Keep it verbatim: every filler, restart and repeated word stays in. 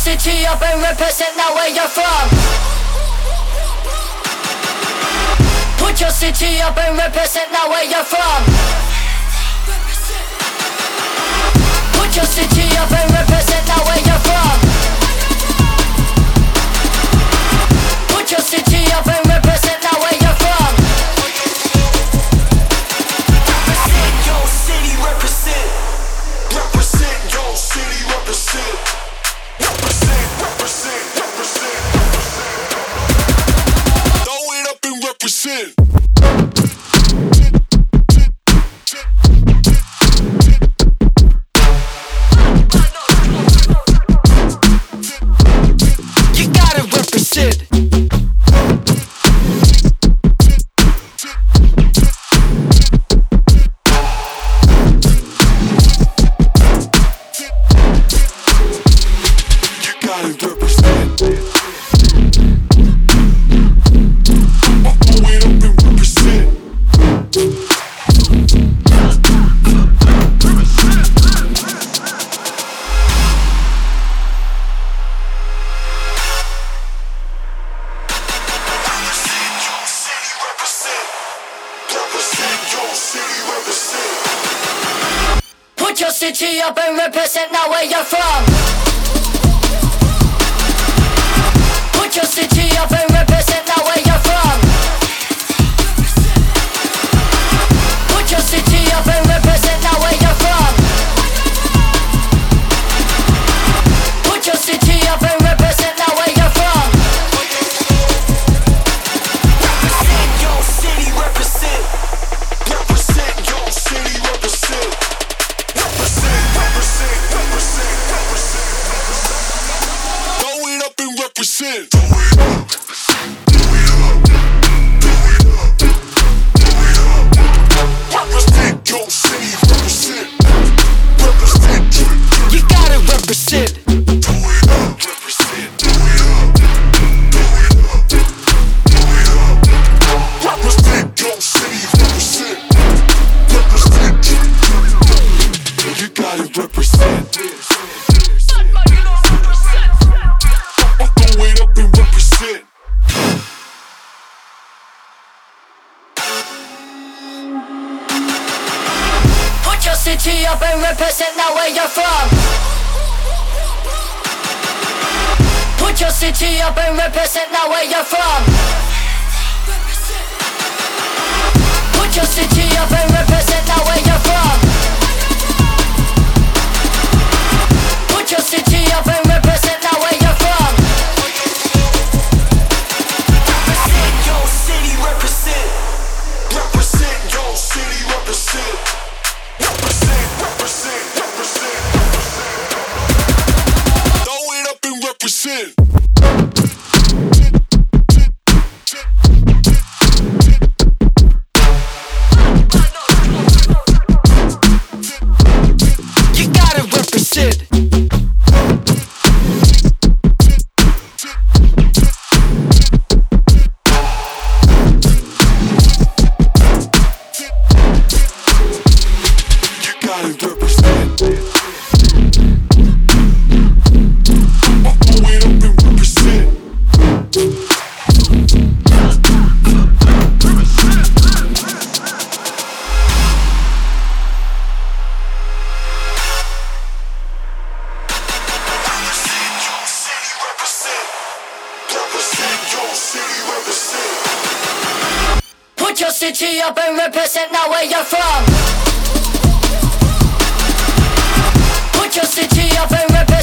city up and represent now where you're from. Put your city up and represent now where you're from. Put your city up and represent now where you're from. Put your city up and represent now where you're from. Represent your city, represent. Represent your city, represent. Represent, represent, represent, represent. Throw it up and represent. You gotta represent. Put your city up and represent now where you're from. Put your city up and represent now where you're from. Put your city up and represent now where you're from. Put your city up and represent now where you're from. Represent your city, represent. Represent your city, represent. Represent, represent, represent, represent. Throw it up and represent. Throw it up. Throw it up. Throw it up. Throw it up. Represent your city, represent. Represent. You gotta represent. Throw it up. Represent. Throw it up. Throw it up. Throw it up. Represent your city, represent. Represent. You gotta represent. Throw it up and represent. Put your city up and represent now where you're from. Put your city up and represent now where you're from. Put your city up and represent now where you're from. Put your city up and represent now where you're from. Represent your city, represent. Represent your city, represent. Represent, represent, represent, represent. Throw it up and represent. You gotta represent. You gotta represent. Throw it up and represent. Represent your city, represent. Represent your city, represent. Put your city up and represent now where you're from. Put your city up and represent.